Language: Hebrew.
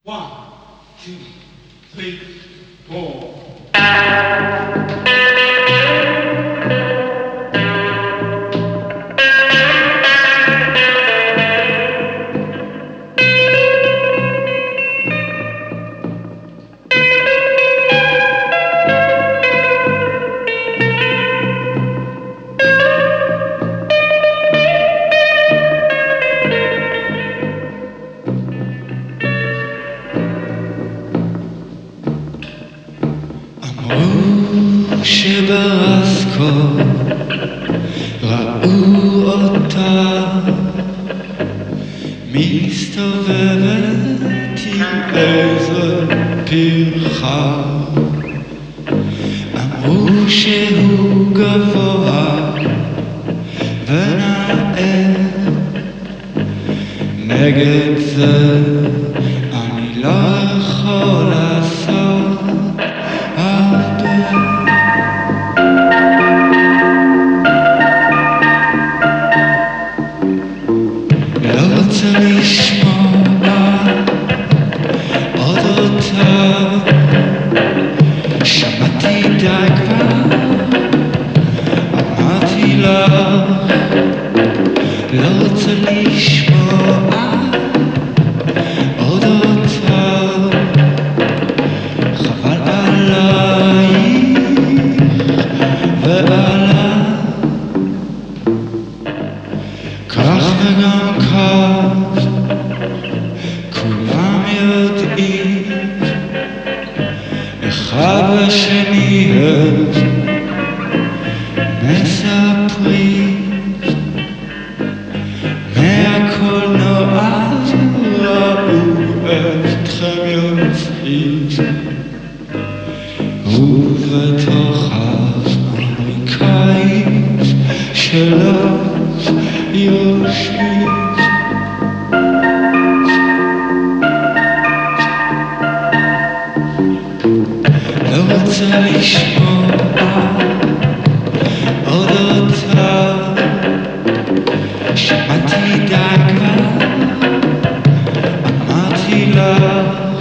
One, two, three, four. שברסקו ראו אותה מסתובבת עם איזה פרחה, אמרו שהוא גבוה ונאה, נגד זה אני לא יכול לעשות הרבה. לא רוצה לשמוע עוד אותה, שמעתי די כבר, אמרתי לך, לא רוצה לשמוע עוד אותה, חבל עלייך ועליי, כך וגם כך, כולם יודעים, אחד לשני מספרים, מהקולנוע ראו אתכם יוצאים, ובתוך האמריקאים שלך יושבים. לא רוצה לשמוע עוד אותה, שמעתי די כבר, אמרתי לך,